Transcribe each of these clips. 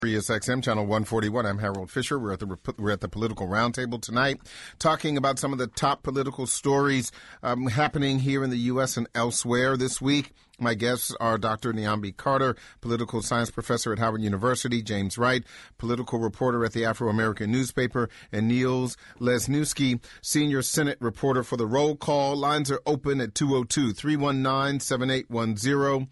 Sirius XM Channel 141. I'm Harold Fisher. We're at the Political Roundtable tonight, talking about some of the top political stories happening here in the U.S. and elsewhere this week. My guests are Dr. Nyambi Carter, political science professor at Howard University, James Wright, political reporter at the Afro-American newspaper, and Niels Lesniewski, senior Senate reporter for the Roll Call. Lines are open at 202-319-7810.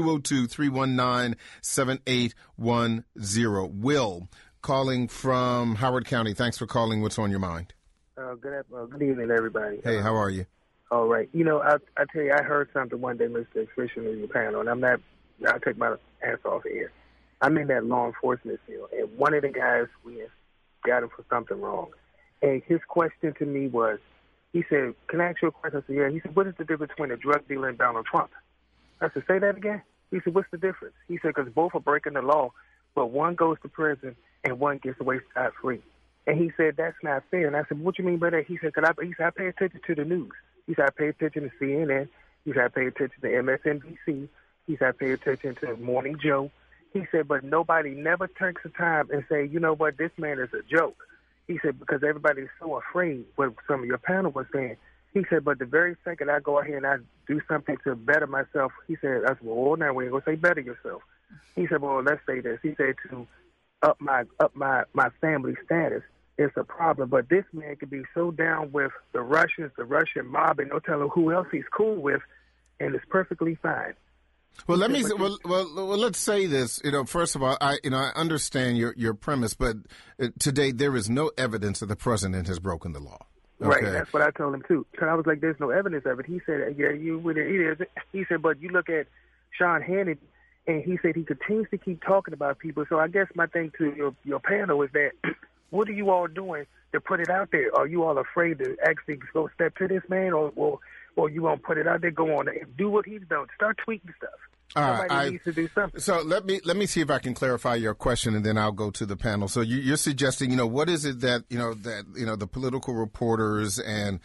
202-319-7810. Will, calling from Howard County. Thanks for calling. What's on your mind? Good evening, everybody. Hey, how are you? All right. You know, I tell you, I heard something one day, Mr. Fisher, in your panel, and I'll take my ass off here. I'm in that law enforcement field, and one of the guys, we got him for something wrong. And his question to me was, he said, can I ask you a question? I said, yeah. He said, what is the difference between a drug dealer and Donald Trump? I said, say that again? He said, what's the difference? He said, because both are breaking the law, but one goes to prison and one gets away scot-free. And he said, that's not fair. And I said, what you mean by that? He said, I pay attention to the news. He said, I pay attention to CNN. He said, I pay attention to MSNBC. He said, I pay attention to Morning Joe. He said, but nobody never takes the time and say, you know what, this man is a joke. He said, because everybody's so afraid, what some of your panel was saying. He said, but the very second I go ahead and I do something to better myself, he said, I said, well, now we ain't going to say better yourself. He said, well, let's say this. He said, to up my family status, it's a problem. But this man could be so down with the Russians, the Russian mob, and no telling who else he's cool with, and it's perfectly fine. Well, let's say this. You know, first of all, I understand your premise, but today there is no evidence that the president has broken the law. Okay. Right, that's what I told him, too. Because I was like, there's no evidence of it. He said, yeah, it is. He said, but you look at Sean Hannity, and he said he continues to keep talking about people. So I guess my thing to your panel is that, what are you all doing to put it out there? Are you all afraid to actually go step to this man, or you won't put it out there, go on and do what he's done? Start tweeting stuff. Somebody needs to do something. So let me see if I can clarify your question, and then I'll go to the panel. So you're suggesting, what is it that the political reporters and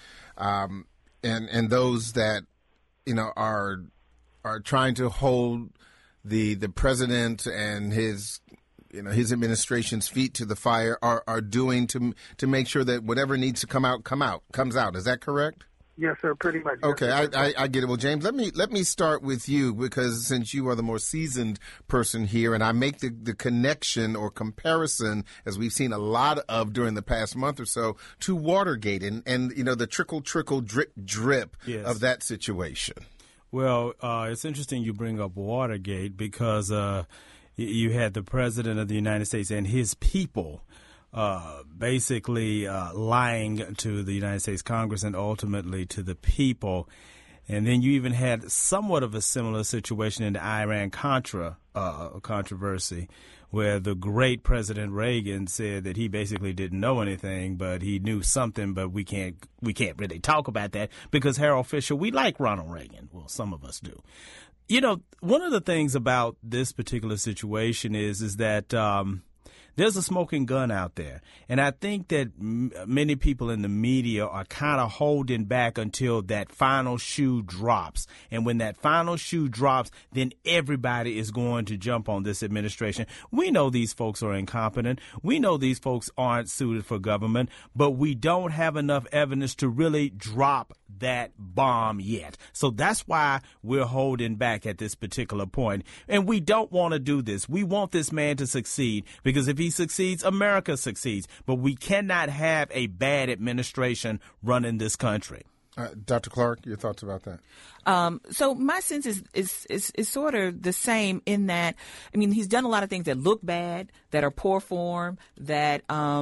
those that are trying to hold the president and his administration's feet to the fire are doing to make sure that whatever needs to comes out. Is that correct? Yes, sir, pretty much. Okay, I get it. Well, James, let me start with you, because since you are the more seasoned person here, and I make the connection or comparison, as we've seen a lot of during the past month or so, to Watergate and the trickle, drip yes. of that situation. Well, it's interesting you bring up Watergate, because you had the president of the United States and his people basically lying to the United States Congress and ultimately to the people. And then you even had somewhat of a similar situation in the Iran-Contra controversy, where the great President Reagan said that he basically didn't know anything, but he knew something, but we can't really talk about that because, Harold Fisher, we like Ronald Reagan. Well, some of us do. One of the things about this particular situation is that there's a smoking gun out there. And I think that many people in the media are kind of holding back until that final shoe drops. And when that final shoe drops, then everybody is going to jump on this administration. We know these folks are incompetent. We know these folks aren't suited for government, but we don't have enough evidence to really drop that bomb yet. So that's why we're holding back at this particular point. And we don't want to do this. We want this man to succeed, because if he succeeds, America succeeds. But we cannot have a bad administration running this country. Dr. Clark, your thoughts about that? So my sense is sort of the same in that, he's done a lot of things that look bad, that are poor form, that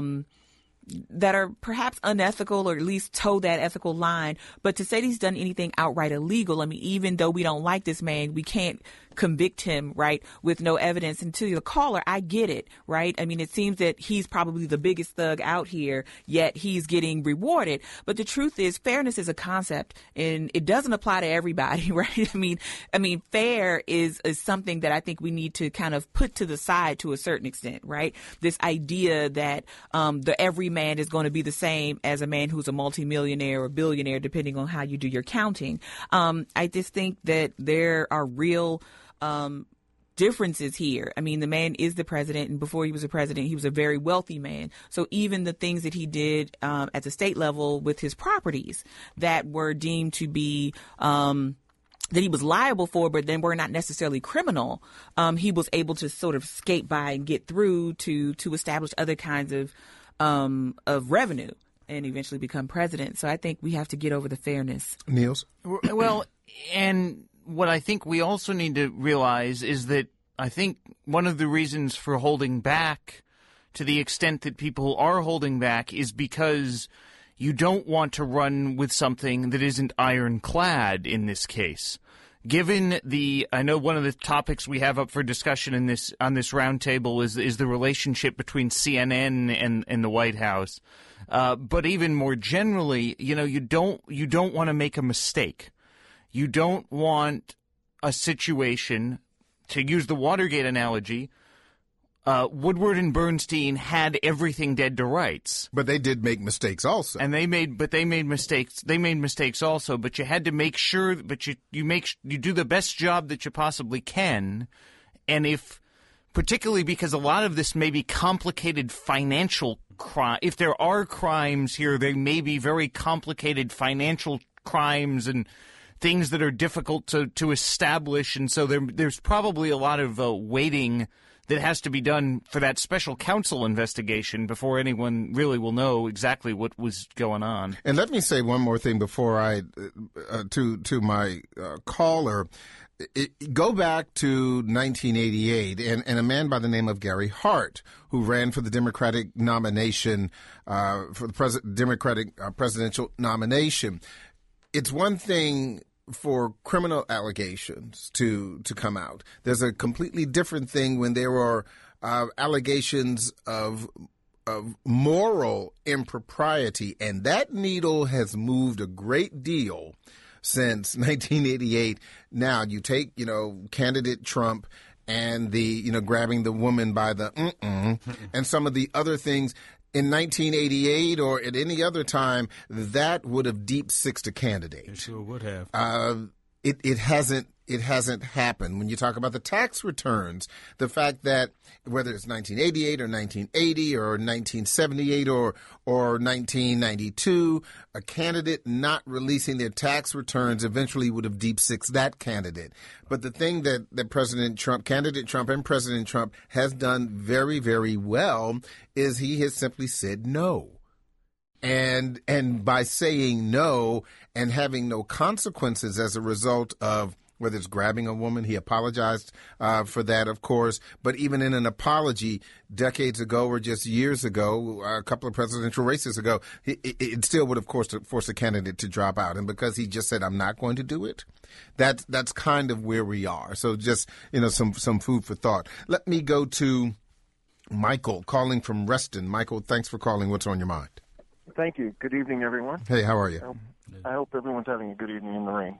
are perhaps unethical, or at least toe that ethical line. But to say that he's done anything outright illegal, even though we don't like this man, we can't convict him, right, with no evidence. And to the caller, I get it, right? It seems that he's probably the biggest thug out here, yet he's getting rewarded. But the truth is, fairness is a concept, and it doesn't apply to everybody, right? Fair is something that I think we need to kind of put to the side to a certain extent, right? This idea that every man is going to be the same as a man who's a multimillionaire or billionaire, depending on how you do your counting. I just think that there are real differences here. I mean, the man is the president, and before he was a president, he was a very wealthy man. So even the things that he did at the state level with his properties that were deemed to be that he was liable for, but then were not necessarily criminal, he was able to sort of skate by and get through to establish other kinds of revenue and eventually become president. So I think we have to get over the fairness. Niels? Well, and what I think we also need to realize is that I think one of the reasons for holding back to the extent that people are holding back is because you don't want to run with something that isn't ironclad in this case. Given I know one of the topics we have up for discussion on this roundtable is the relationship between CNN and the White House. But even more generally, you don't want to make a mistake. You don't want a situation, to use the Watergate analogy, Woodward and Bernstein had everything dead to rights. But they did make mistakes also. And they made mistakes. They made mistakes also, but you had to make sure, but you do the best job that you possibly can. And particularly because a lot of this may be complicated financial crime. If there are crimes here, they may be very complicated financial crimes and things that are difficult to establish. And so there's probably a lot of waiting that has to be done for that special counsel investigation before anyone really will know exactly what was going on. And let me say one more thing before I to my caller. Go back to 1988 and a man by the name of Gary Hart, who ran for the Democratic nomination, for the Democratic presidential nomination. It's one thing for criminal allegations to come out. There's a completely different thing when there are allegations of moral impropriety, and that needle has moved a great deal since 1988. Now you take, candidate Trump and the, grabbing the woman by the and some of the other things. In 1988 or at any other time, that would have deep sixed a candidate. It sure would have. It hasn't happened. When you talk about the tax returns, the fact that whether it's 1988 or 1980 or 1978 or 1992, a candidate not releasing their tax returns eventually would have deep sixed that candidate. But the thing that candidate Trump and President Trump has done very, very well is he has simply said no. And by saying no and having no consequences as a result of whether it's grabbing a woman, he apologized for that, of course. But even in an apology decades ago or just years ago, a couple of presidential races ago, it still would, of course, force a candidate to drop out. And because he just said, I'm not going to do it, that's kind of where we are. So just, some food for thought. Let me go to Michael calling from Reston. Michael, thanks for calling. What's on your mind? Thank you. Good evening, everyone. Hey, how are you? I hope everyone's having a good evening in the rain.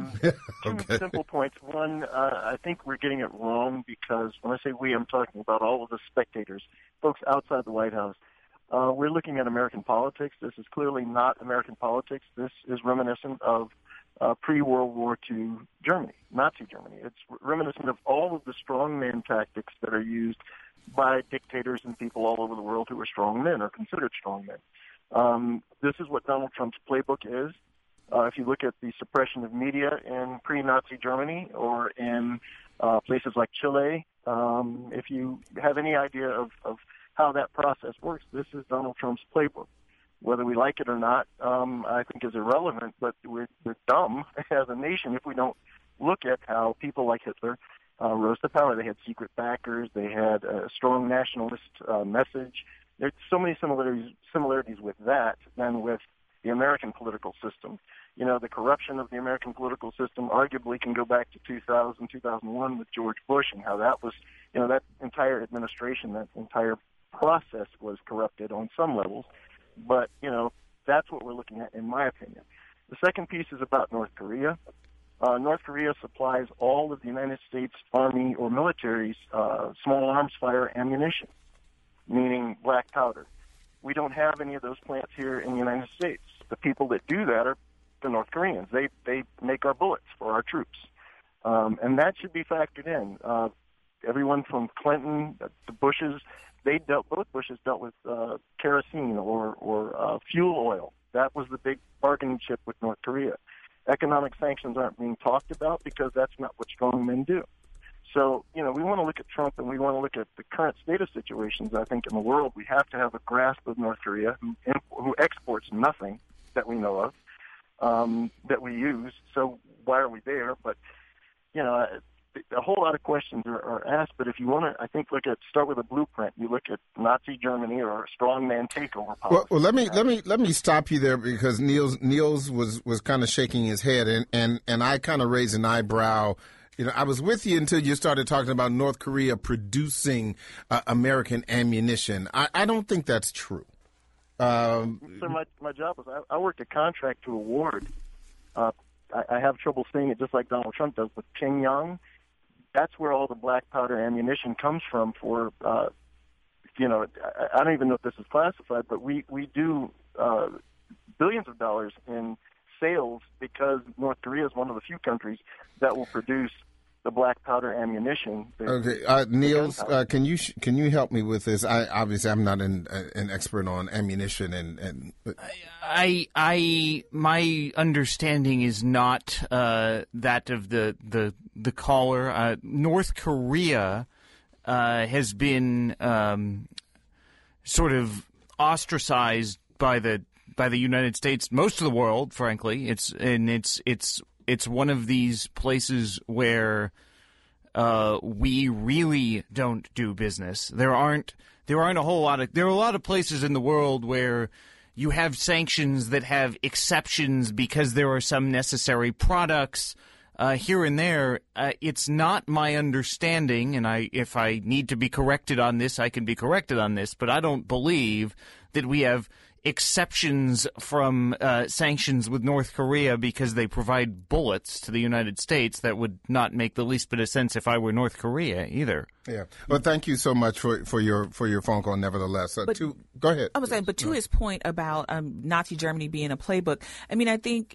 Two simple points. One, I think we're getting it wrong because when I say we, I'm talking about all of the spectators, folks outside the White House. We're looking at American politics. This is clearly not American politics. This is reminiscent of pre-World War II Germany, Nazi Germany. It's reminiscent of all of the strongman tactics that are used by dictators and people all over the world who are strong men or considered strong men. This is what Donald Trump's playbook is. If you look at the suppression of media in pre-Nazi Germany or in places like Chile, if you have any idea of how that process works, this is Donald Trump's playbook. Whether we like it or not, I think is irrelevant, but we're dumb as a nation if we don't look at how people like Hitler rose to power. They had secret backers. They had a strong nationalist message. There's so many similarities with that than with the American political system. The corruption of the American political system arguably can go back to 2000, 2001 with George Bush and how that was, that entire administration, that entire process was corrupted on some levels. But, that's what we're looking at, in my opinion. The second piece is about North Korea. North Korea supplies all of the United States Army or military's small arms fire ammunition, meaning black powder. We don't have any of those plants here in the United States. The people that do that are the North Koreans. They make our bullets for our troops. And that should be factored in. everyone from Clinton to Bushes, both Bushes dealt with kerosene or fuel oil. That was the big bargaining chip with North Korea. Economic sanctions aren't being talked about because that's not what strong men do. So, we want to look at Trump and we want to look at the current state of situations. I think in the world we have to have a grasp of North Korea, who exports nothing that we know of, that we use. So why are we there? But, a whole lot of questions are asked. But if you want to, I think, start with a blueprint. You look at Nazi Germany or a strongman takeover policy. Well, let me stop you there because Niels was kind of shaking his head and I kind of raised an eyebrow. I was with you until you started talking about North Korea producing American ammunition. I don't think that's true. So my job was I worked a contract to award. I have trouble saying it just like Donald Trump does, but Pyongyang. That's where all the black powder ammunition comes from for, I don't even know if this is classified, but we do billions of dollars in sales because North Korea is one of the few countries that will produce the black powder ammunition. Okay, Niels, can you help me with this? I'm not an expert on ammunition, but my understanding is not that of the caller. North Korea has been sort of ostracized by the United States, most of the world, frankly. It's one of these places where we really don't do business. There are a lot of places in the world where you have sanctions that have exceptions because there are some necessary products here and there. It's not my understanding, and if I need to be corrected on this, I can be corrected on this, but I don't believe that we have exceptions from sanctions with North Korea because they provide bullets to the United States. That would not make the least bit of sense if I were North Korea either. Yeah. Well, thank you so much for your phone call. Nevertheless, go ahead. I was saying, but to his point about Nazi Germany being a playbook, I think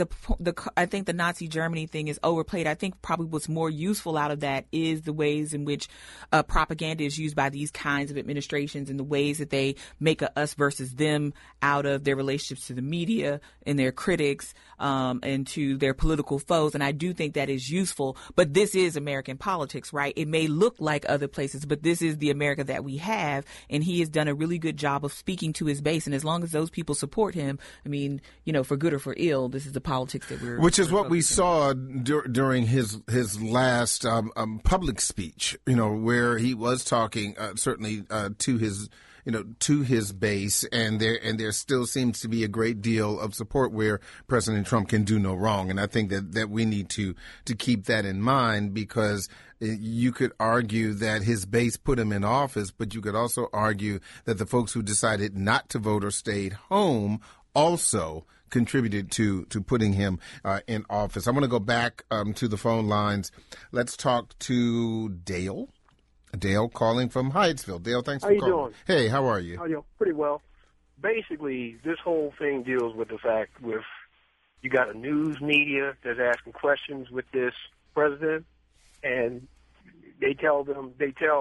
I think the Nazi Germany thing is overplayed. I think probably what's more useful out of that is the ways in which propaganda is used by these kinds of administrations and the ways that they make a us versus them out of their relationships to the media and their critics and to their political foes. And I do think that is useful. But this is American politics, right? It may look like other places, but this is the America that we have. And he has done a really good job of speaking to his base. And as long as those people support him, for good or for ill, this is the politics that which is what we saw during his last public speech, where he was talking certainly to his base, and there still seems to be a great deal of support where President Trump can do no wrong, and I think that we need to keep that in mind, because you could argue that his base put him in office, but you could also argue that the folks who decided not to vote or stayed home also contributed to putting him in office. I want to go back to the phone lines. Let's talk to Dale. Dale calling from Hyattsville. Dale, thanks for calling. How you doing? Hey, how are you? Pretty well. Basically, this whole thing deals with the fact with you got a news media that's asking questions with this president, and they tell them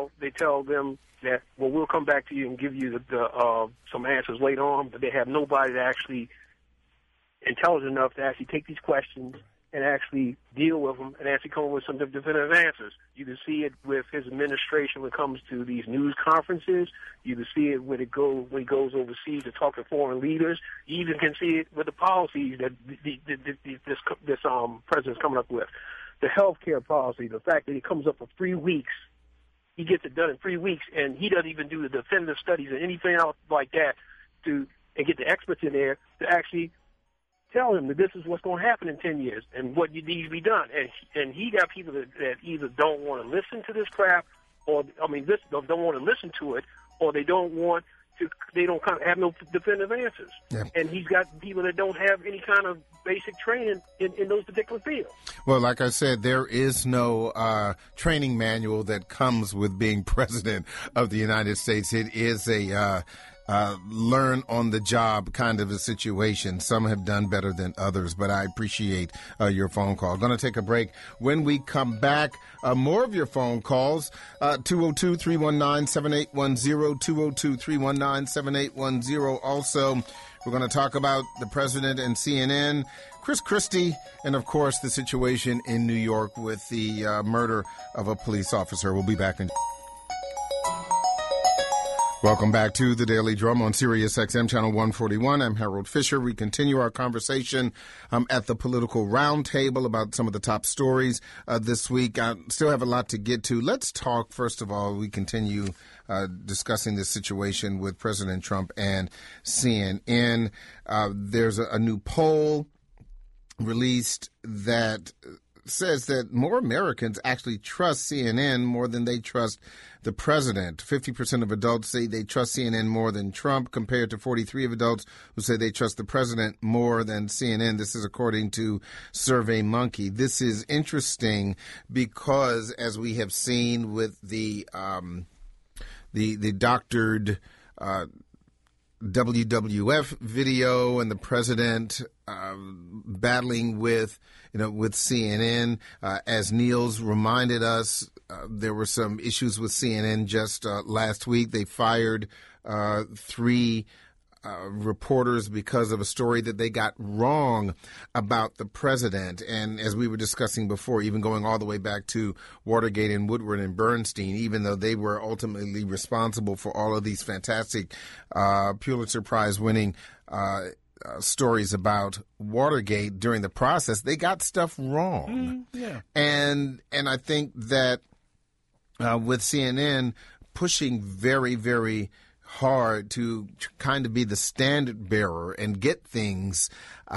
that, well, we'll come back to you and give you the some answers later on, but they have nobody that actually intelligent enough to actually take these questions and actually deal with them and actually come up with some definitive answers. You can see it with his administration when it comes to these news conferences. You can see it when he goes overseas to talk to foreign leaders. You even can see it with the policies that this president's coming up with. The health care policy, the fact that it comes up for 3 weeks, he gets it done in 3 weeks, and he doesn't even do the definitive studies or anything else like that and get the experts in there to actually tell him that this is what's going to happen in 10 years and what needs to be done. And he got people that either don't want to listen to this crap, don't want to listen to it, or they don't have no definitive answers. Yeah. And he's got people that don't have any kind of basic training in those particular fields. Well, like I said, there is no training manual that comes with being president of the United States. It is learn on the job kind of a situation. Some have done better than others, but I appreciate your phone call. Going to take a break. When we come back, more of your phone calls, 202-319-7810, 202-319-7810. Also, we're going to talk about the president and CNN, Chris Christie, and, of course, the situation in New York with the murder of a police officer. We'll be back in... Welcome back to the Daily Drum on Sirius XM Channel 141. I'm Harold Fisher. We continue our conversation at the Political Roundtable about some of the top stories this week. I still have a lot to get to. Let's talk, first of all, we continue discussing this situation with President Trump and CNN. There's a new poll released that says that more Americans actually trust CNN more than they trust the president. 50% of adults say they trust CNN more than Trump, compared to 43% of adults who say they trust the president more than CNN. This is according to SurveyMonkey. This is interesting because, as we have seen with the doctored WWF video and the president battling with CNN. As Niels reminded us, there were some issues with CNN just last week. They fired 3 reporters because of a story that they got wrong about the president. And as we were discussing before, even going all the way back to Watergate and Woodward and Bernstein, even though they were ultimately responsible for all of these fantastic Pulitzer Prize winning stories about Watergate, during the process, they got stuff wrong. And I think that with CNN pushing very, very hard to kind of be the standard bearer and get things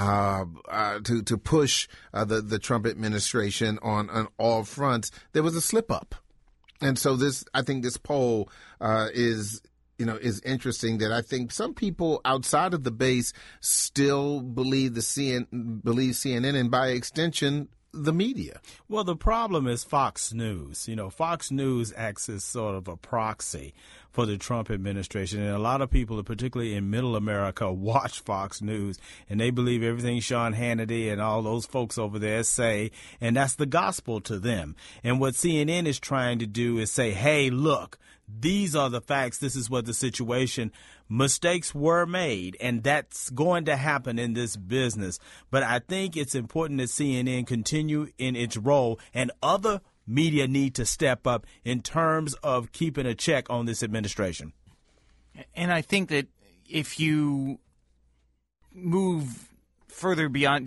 to push the Trump administration on all fronts, there was a slip up. And so I think this poll is interesting, that I think some people outside of the base still believe CNN, and by extension, the media. Well, the problem is Fox News. Fox News acts as sort of a proxy for the Trump administration. And a lot of people, particularly in middle America, watch Fox News, and they believe everything Sean Hannity and all those folks over there say, and that's the gospel to them. And what CNN is trying to do is say, hey, look, these are the facts. This is what the situation. Mistakes were made, and that's going to happen in this business. But I think it's important that CNN continue in its role, and other media need to step up in terms of keeping a check on this administration. And I think that if you move further beyond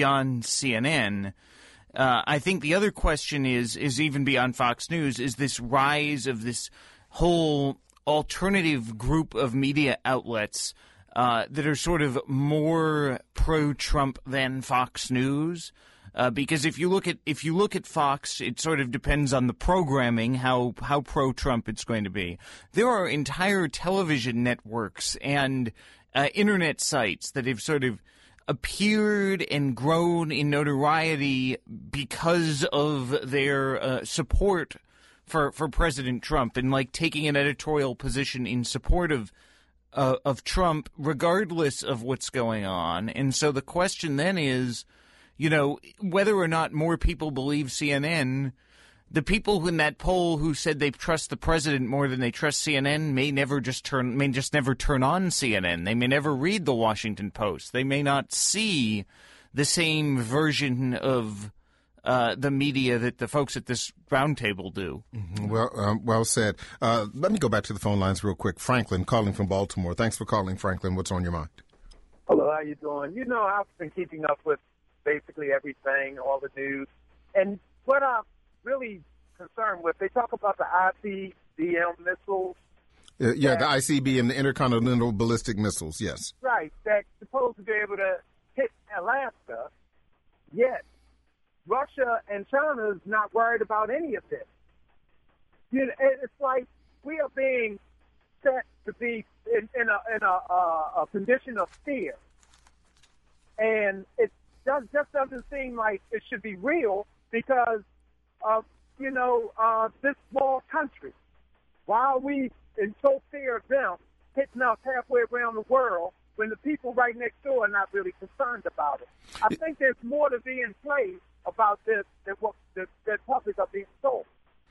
CNN, I think the other question is even beyond Fox News, is this rise of this whole alternative group of media outlets that are sort of more pro-Trump than Fox News. Because if you look at Fox, it sort of depends on the programming, how pro-Trump it's going to be. There are entire television networks and internet sites that have sort of appeared and grown in notoriety because of their support for President Trump, and like taking an editorial position in support of Trump, regardless of what's going on. And so the question then is, whether or not more people believe CNN. The people in that poll who said they trust the president more than they trust CNN may just never turn on CNN. They may never read the Washington Post. They may not see the same version of the media that the folks at this roundtable do. Mm-hmm. Well said. Let me go back to the phone lines real quick. Franklin, calling from Baltimore. Thanks for calling, Franklin. What's on your mind? Hello, how you doing? I've been keeping up with basically everything, all the news. And what I'm really concerned with, they talk about the ICBM missiles. The ICBM, the Intercontinental Ballistic Missiles, yes. Right, that's supposed to be able to hit Alaska, yet Russia and China is not worried about any of this. It's like we are being set to be in a condition of fear. And it just doesn't seem like it should be real because of, this small country. Why are we in so fear of them hitting us halfway around the world when the people right next door are not really concerned about it. I think there's more to be in play about this than what the public are being told.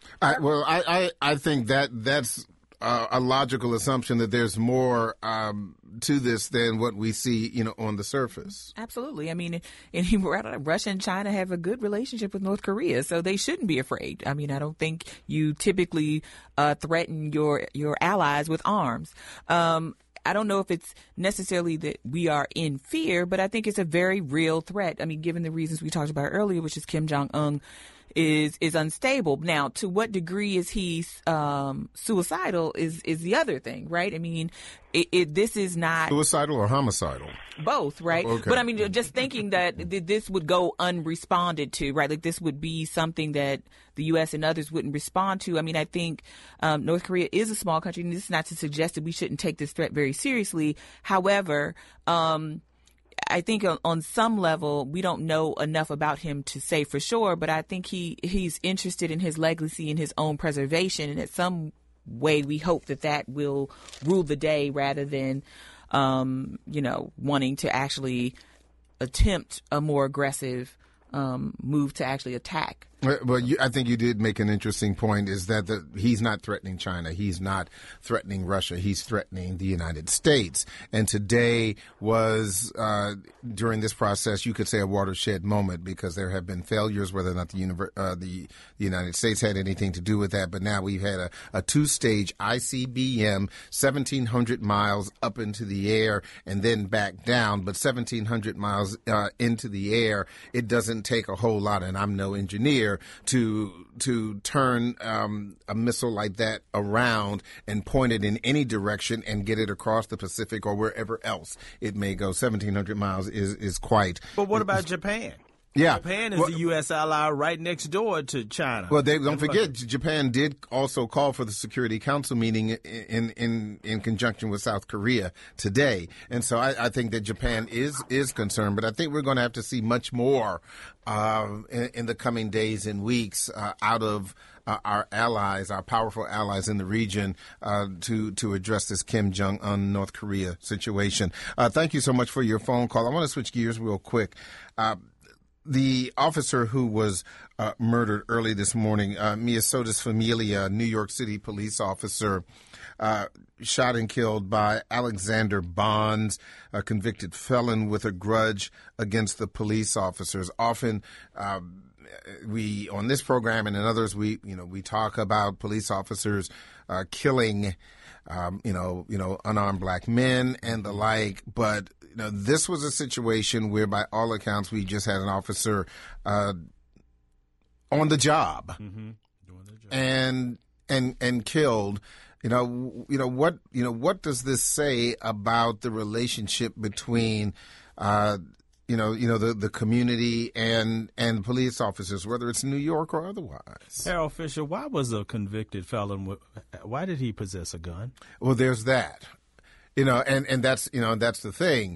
I think that's a logical assumption that there's more to this than what we see, on the surface. Absolutely. I mean, Russia and China have a good relationship with North Korea, so they shouldn't be afraid. I mean, I don't think you typically threaten your allies with arms. I don't know if it's necessarily that we are in fear, but I think it's a very real threat. I mean, given the reasons we talked about earlier, which is Kim Jong-un is unstable. Now, to what degree is he suicidal is the other thing, right? I mean, this is not suicidal or homicidal. Both, right? Okay. But I mean, just thinking that this would go unresponded to, right? Like this would be something that the U.S. and others wouldn't respond to. I mean, I think North Korea is a small country, and this is not to suggest that we shouldn't take this threat very seriously. However, I think on some level, we don't know enough about him to say for sure, but I think he's interested in his legacy and his own preservation. And at some way, we hope that will rule the day rather than, wanting to actually attempt a more aggressive move to actually attack. Well, I think you did make an interesting point, is that he's not threatening China. He's not threatening Russia. He's threatening the United States. And today was, during this process, you could say a watershed moment, because there have been failures, whether or not the United States had anything to do with that. But now we've had a two-stage ICBM, 1,700 miles up into the air and then back down. But 1,700 miles into the air, it doesn't take a whole lot, and I'm no engineer, to turn a missile like that around and point it in any direction and get it across the Pacific or wherever else it may go. 1,700 miles is quite. But what about Japan? Yeah. Japan is the U.S. ally right next door to China. Well, don't forget, Japan did also call for the Security Council meeting in conjunction with South Korea today. And so I think that Japan is concerned, but I think we're going to have to see much more in the coming days and weeks out of our allies, our powerful allies in the region, to address this Kim Jong-un North Korea situation. Thank you so much for your phone call. I want to switch gears real quick. The officer who was murdered early this morning, Miosotis Familia, New York City police officer, shot and killed by Alexander Bonds, a convicted felon with a grudge against the police officers. Often, we on this program and in others, we talk about police officers killing, unarmed black men and the like, but this was a situation where, by all accounts, we just had an officer on the job, and killed. What does this say about the relationship between the community and police officers, whether it's New York or otherwise? Harold Fisher, why was a convicted felon? Why did he possess a gun? Well, there's that. And that's the thing.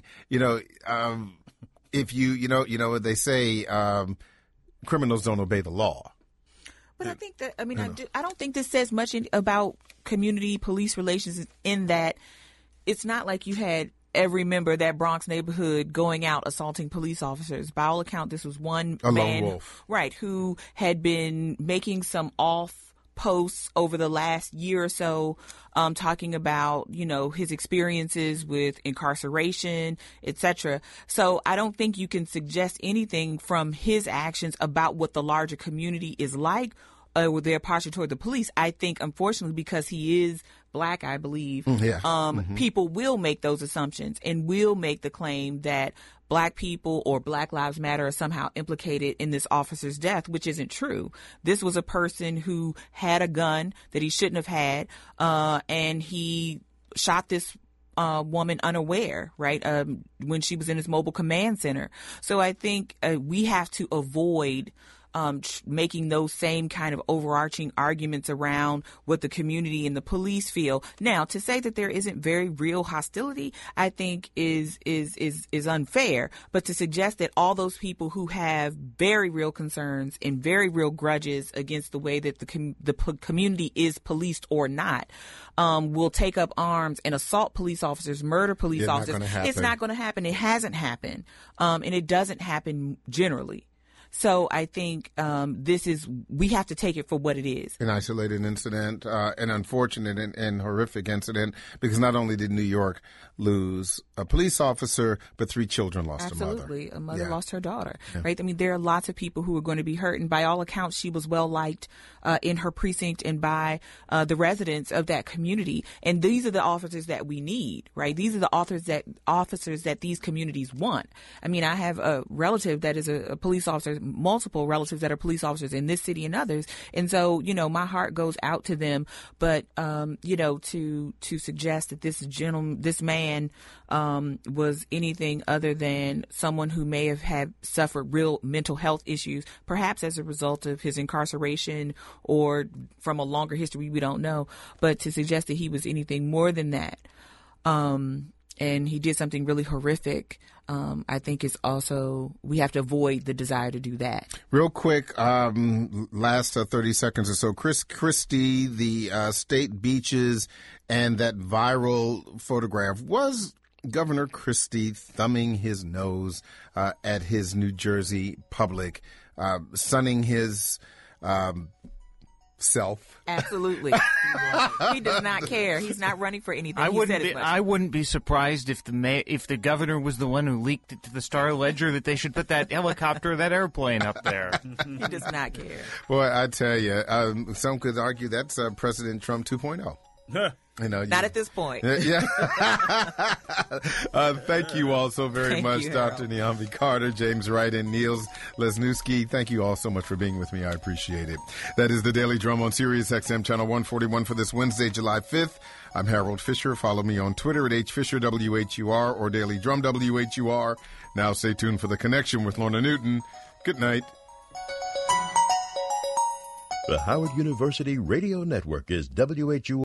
If what they say, criminals don't obey the law. But I think that, I don't think this says much about community police relations, in that it's not like you had every member of that Bronx neighborhood going out assaulting police officers. By all accounts, this was one man, lone wolf, right, who had been making some posts over the last year or so, talking about, his experiences with incarceration, etc. So I don't think you can suggest anything from his actions about what the larger community is like with their posture toward the police. I think, unfortunately, because he is black, I believe, people will make those assumptions and will make the claim that black people or Black Lives Matter are somehow implicated in this officer's death, which isn't true. This was a person who had a gun that he shouldn't have had, and he shot this woman unaware, right, when she was in his mobile command center. So I think we have to avoid making those same kind of overarching arguments around what the community and the police feel. Now, to say that there isn't very real hostility, I think is unfair. But to suggest that all those people who have very real concerns and very real grudges against the way that the community is policed or not will take up arms and assault police officers, murder police officers, it's not going to happen. It hasn't happened, and it doesn't happen generally. So I think we have to take it for what it is. An isolated incident, an unfortunate and horrific incident, because not only did New York lose a police officer, but 3 children lost a mother. Absolutely. A mother lost her daughter, right? I mean, there are lots of people who are going to be hurt. And by all accounts, she was well liked in her precinct and by the residents of that community. And these are the officers that we need, right? These are the officers that these communities want. I mean, I have a relative that is a police officer, multiple relatives that are police officers in this city and others. And so, my heart goes out to them. But, to suggest that this man was anything other than someone who may have suffered real mental health issues, perhaps as a result of his incarceration or from a longer history, we don't know. But to suggest that he was anything more than that, and he did something really horrific, I think is also, we have to avoid the desire to do that. Real quick, last 30 seconds or so. Chris Christie, the state beaches, and that viral photograph. Was Governor Christie thumbing his nose at his New Jersey public, sunning his self? Absolutely. He does not care. He's not running for anything. I wouldn't be surprised if the governor was the one who leaked it to the Star Ledger that they should put that helicopter, that airplane up there. He does not care. Boy, I tell you, some could argue that's President Trump 2.0. Not at this point. Yeah. Thank you all so very much, Dr. Niambi Carter, James Wright, and Niels Lesniewski. Thank you all so much for being with me. I appreciate it. That is the Daily Drum on Sirius XM Channel 141 for this Wednesday, July 5th. I'm Harold Fisher. Follow me on Twitter at HFisherWHUR or Daily Drum WHUR. Now stay tuned for The Connection with Lorna Newton. Good night. The Howard University Radio Network is WHUR.